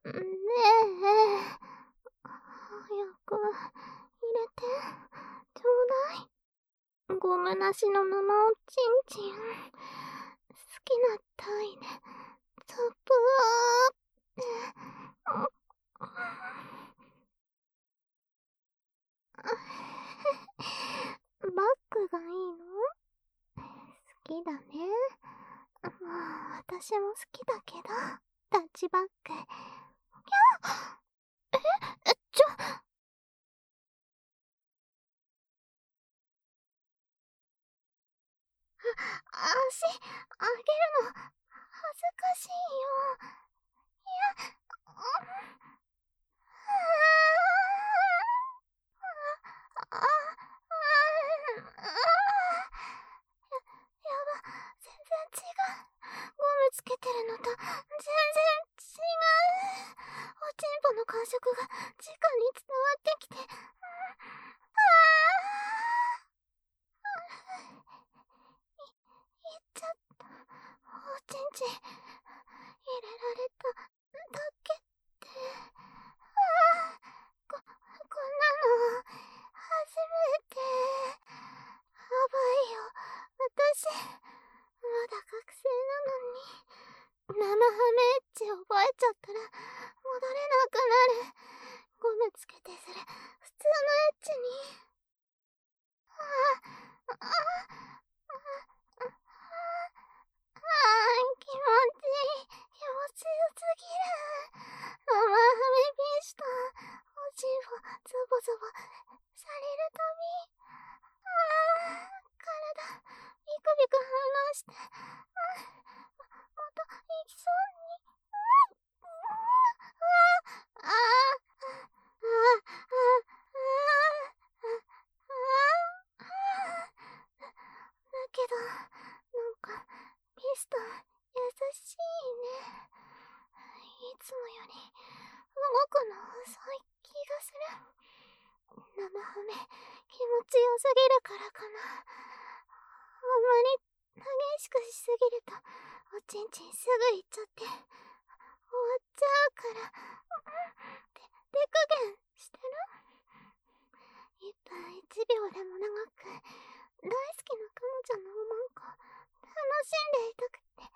ねえ、早く入れてちょうだい。ゴムなしの生おちんちん。好きなタイでザブーってバッグがいいの？好きだね。まあ、私も好きだけど、タッチバッグ。キャー。足、あげるの、恥ずかしいよ。いや、あ、やば、全然違う。ゴムつけてるのと、全然違う。おちんぽの感触が、直に伝わってきて、いっちゃった。おちんちん、入れられただけって。こんなの、初めて。やばいよ。私、まだ学生なのに。生ハメエッチ覚えちゃったら、戻れなくなる。ゴムつけてする、普通のエッチに。ああ、ああ、気持ちいい。気持ちよすぎる。生ハメビした。おちんぽ、ズボズボ、されるたび。体、ビクビク反応して。また、行きそうに。ああ、ああ、ああ、だけど、なんか、ミスター、優しいね。いつもより、動くの遅い気がする。生ハメ、気持ちよすぎるからかな。あんまり、激しくしすぎると、おちんちんすぐ行っちゃって、終わっちゃうから。手加減してる？1分1秒でも長く、大好きな彼女のおまんこ、楽しんでいたくて。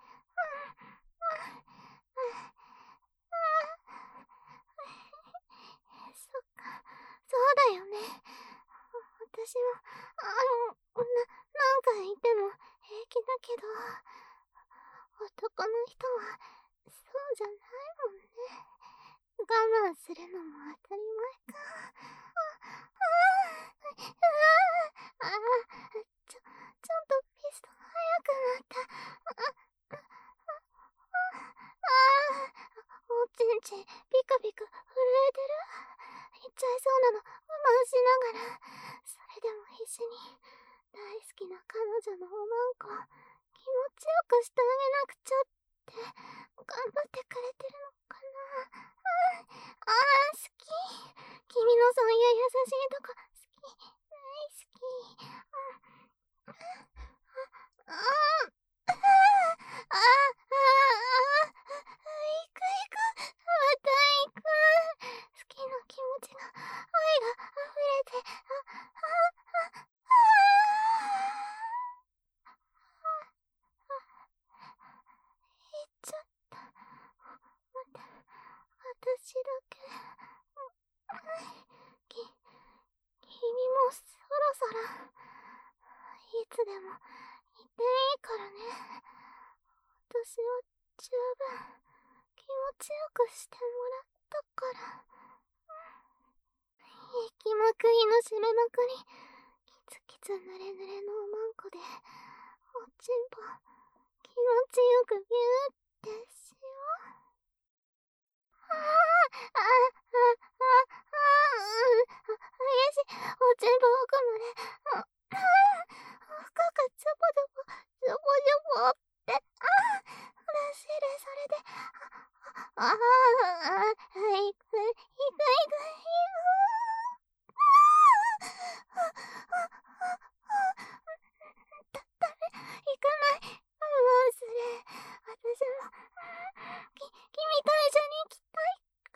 そっか、そうだよね。私も、なんか言っても平気だけど、男の人は、そうじゃないもんね。我慢するのも当たり前か。ああ、ちょっとピストン速くなった。おちんちん、ピクピク震えてる。言っちゃいそうなの我慢しながら、それでも必死に、大好きな彼女のおまんこ、気持ちよくしてあげなくちゃって、頑張ってくれてるのかな。好き。君のそういう優しいとこ、好き。大好き。ああ、ああ、ああ、行く行く、また行く。好きな気持ちが、愛が溢れて、行っちゃった。また、私だけ。き、君もそろそろ、いつでも、いていいからね。私は十分、気持ちよくしてもらったから。息まくりの締めまくり、キツキツ濡れ濡れのおまんこで、おちんぽ、気持ちよくビューってしよう。ああ、ああ、ああ、激しい、おちんぽ奥まで、深くズボズボ、ズボズボって、らしいで、それで、行く、行く、行く、行かない。それ、私も、君と一緒に行きたい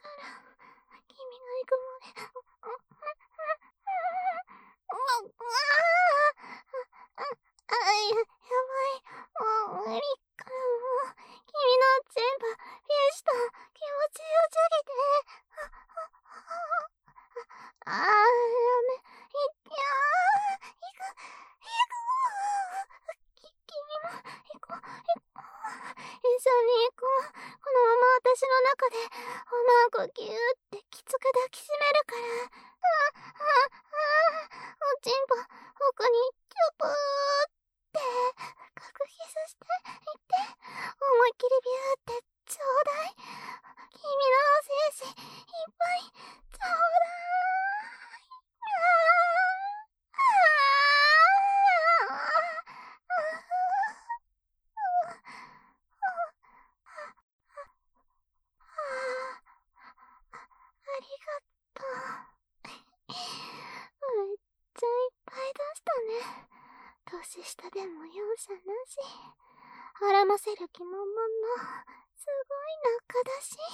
緒に行こう。このまま私の中でうまくギューってきつく抱きしめるから。おちんぽ奥にチュプーって深くキスしていって、思いっきりビューってちょうだい。君の精子いっぱいちょうだい。ありがとう。めっちゃいっぱい出したね。年下でも容赦なし。はらませる気満々のすごい仲だし。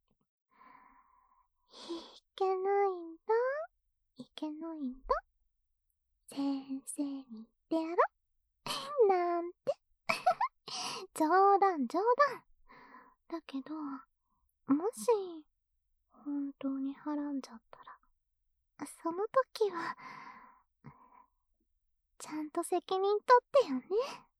いけないんだ。いけないんだ。先生に言ってやろ。なんて。冗談冗談。だけど、もし、本当にはらんじゃったら、その時は、ちゃんと責任取ってよね。